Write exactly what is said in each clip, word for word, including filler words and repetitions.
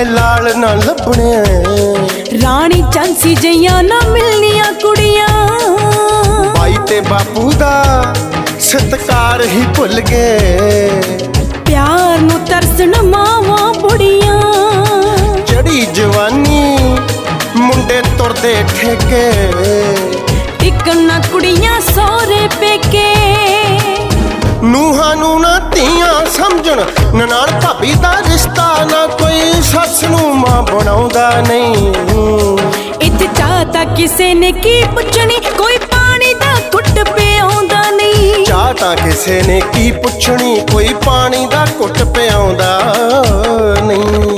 लाल ना लभने रानी झांसी जिहियां ना मिलनियां कुड़ियां बाई ते बापू दा सत्कार ही भुल गए प्यार नू तरसन मावां बुढ़ियां चढ़ी जवानी मुंडे तुरदे ठेके टिकना कुड़ियां सोरे पेके ਨੂਹਾਂ ਨੂੰ ਨਾ ਧੀਆਂ ਸਮਝਣ ਨਨਾਣ ਭਾਬੀ ਦਾ ਰਿਸ਼ਤਾ ਨਾ ਕੋਈ ਸੱਸ ਨੂੰ ਮਾਂ ਬਣਾਉਂਦਾ ਨਹੀਂ ਇੱਥੇ ਚਾਹ ਤਾਂ ਕਿਸੇ ਨੇ ਕੀ ਪੁੱਛਣੀ ਕੋਈ ਪਾਣੀ ਦਾ ਘੁੱਟ ਪਿਆਉਂਦਾ ਨਹੀਂ ਚਾਹ ਤਾਂ ਕਿਸੇ ਨੇ ਕੀ ਪੁੱਛਣੀ ਕੋਈ ਪਾਣੀ ਦਾ ਘੁੱਟ ਪਿਆਉਂਦਾ ਨਹੀਂ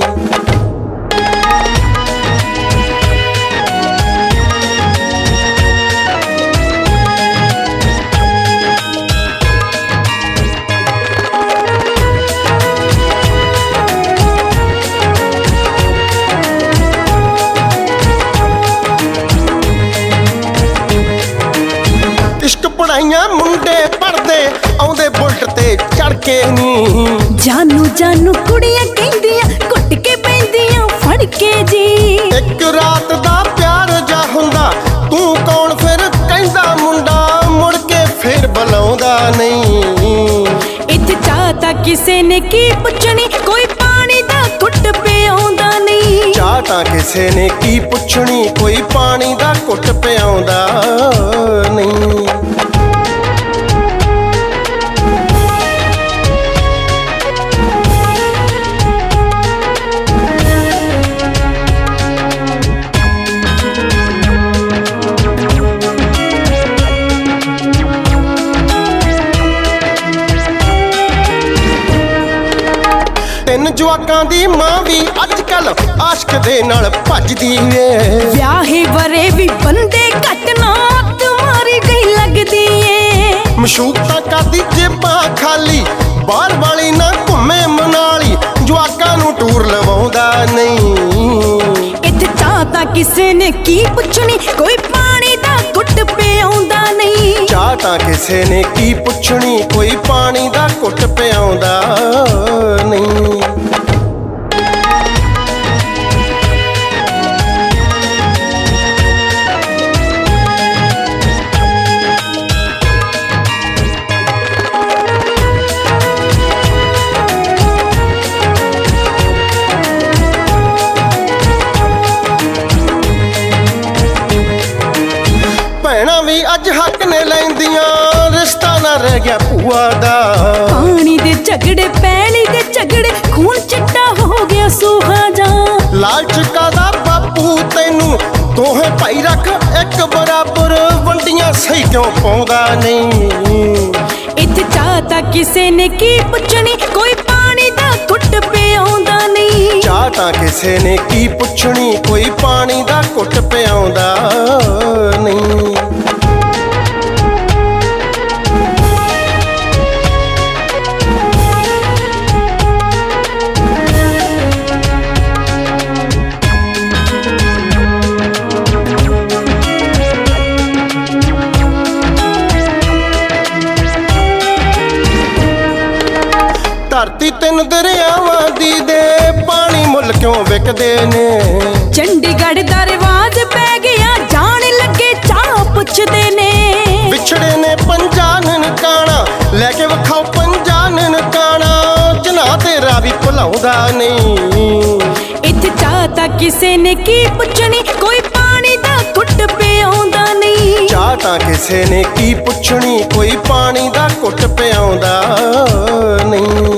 पढ़ाइयां मुंडे पढ़दे आउंदे बुलट ते चढ़ के नी जानू जानू कुड़ियां कहंदियां घुट के पैंदियां फड़ के जी एक रात दा प्यार जा हुंदा तू कौन फिर कहंदा मुंडा मुड़ के फिर बुलाउंदा नहीं इत्थे चाह तां किसे ने की पुछनी कोई पानी दा घुट पिआउंदा नहीं चाह तां किसे ने की पुछनी कोई पानी दा घुट पिआउंदा नहीं ਤਿੰਨ ਜਵਾਕਾਂ ਦੀ ਮਾਂ ਵੀ ਅੱਜ ਕੱਲ ਆਸ਼ਕ ਦੇ ਨਾਲ ਭੱਜਦੀ ਏ ਵਿਆਹੇ ਵਰੇ ਵੀ ਬੰਦੇ ਘੱਟ ਨਾ ਤੁਮਾਰੀ ਗਈ ਲੱਗਦੀ ਏ ਮਸ਼ੂਕਤਾ ਕਰਦੀ ਜੇਬਾਂ ਖਾਲੀ ਬਾਹਰ ਵਾਲੀ ਨਾ ਘੁੰਮੇ ਮਨਾਲੀ ਜਵਾਕਾਂ ਨੂੰ ਟੂਰ ਲਵਾਉਂਦਾ ਨਹੀਂ ਇੱਥੇ ਚਾਹ ਤਾਂ ਕਿਸੇ ਨੇ ਕੀ ਪੁੱਛਣੀ ਕੋਈ ਪਾਣੀ ਦਾ ਘੁੱਟ ਪਿਆਉਂਦਾ ਨਹੀਂ ਚਾਹ ਤਾਂ ਕਿਸੇ ਨੇ ਕੀ ਪੁੱਛਣੀ ਕੋਈ ਪਾਣੀ ਦਾ ਘੁੱਟ ਪਿਆਉਂਦਾ ਨਹੀਂ ਭੈਣਾਂ ਵੀ ਅੱਜ ਹੱਕ ਨੇ ਲੈਂਦੀਆਂ ਰਿਸ਼ਤਾ ਨਾ ਰਹਿ ਗਿਆ ਭੂਆ ਦਾ ਪਾਣੀ ਦੇ ਝਗੜੇ ਪੈਲੀ ਦੇ ਝਗੜੇ ਖੂਨ ਚਿੱਟਾ ਹੋ ਗਿਆ ਸੂਹਾ ਜਾ ਲਾਲਚ ਕਾਦਾ ਬਾਪੂ ਤੈਨੂੰ ਦੋਹੇ ਭਾਈ ਰੱਖ ਇੱਕ ਬਰਾਬਰ ਵੰਡੀਆਂ ਸਹੀ ਕਿਉਂ ਪਾਉਂਦਾ ਨਹੀਂ ਇੱਥੇ ਚਾਹ ਤਾਂ ਕਿਸੇ ਨੇ ਕੀ ਪੁੱਛਣੀ ਕੋਈ ਪਾਣੀ ਦਾ ਘੁੱਟ ਪਿਆਉਂਦਾ ਨਹੀਂ ਚਾਹ ਤਾਂ ਕਿਸੇ ਨੇ ਕੀ ਪੁੱਛਣੀ ਕੋਈ ਪਾਣੀ ਦਾ ਘੁੱਟ ਪਿਆਉਂਦਾ ਨਹੀਂ ਧਰਤੀ ਤਿੰਨ ਦਰਿਆਵਾਂ ਦੀ ਦੇ ਪਾਣੀ ਮੁੱਲ ਕਿਉਂ ਵਿਕਦੇ ਨੇ ਚੰਡੀਗੜ੍ਹ ਦਾ ਰਿਵਾਜ ਪੈ ਗਿਆ ਜਾਣ ਲੱਗੇ ਚਾਹ ਪੁੱਛਦੇ ਨੇ ਵਿਛੜੇ ਨੇ ਪੰਜਾਂ ਨਨਕਾਣਾ ਲੈ ਕੇ ਵਿਖਾਓ ਪੰਜਾਂ ਨਨਕਾਣਾ ਜਨਾ ਤੇਰਾ ਵੀ ਭੁਲਾਉਂਦਾ ਨਹੀਂ ਇੱਥੇ ਚਾਹ ਤਾਂ ਕਿਸੇ ਨੇ ਕੀ ਪੁੱਛਣੀ ਕੋਈ ਪਾਣੀ ਦਾ ਘੁੱਟ ਪਿਆਉਂਦਾ ਨਹੀਂ ਚਾਹ ਤਾਂ ਕਿਸੇ ਨੇ ਕੀ ਪੁੱਛਣੀ ਕੋਈ ਪਾਣੀ ਦਾ ਘੁੱਟ ਪਿਆਉਂਦਾ ਨਹੀਂ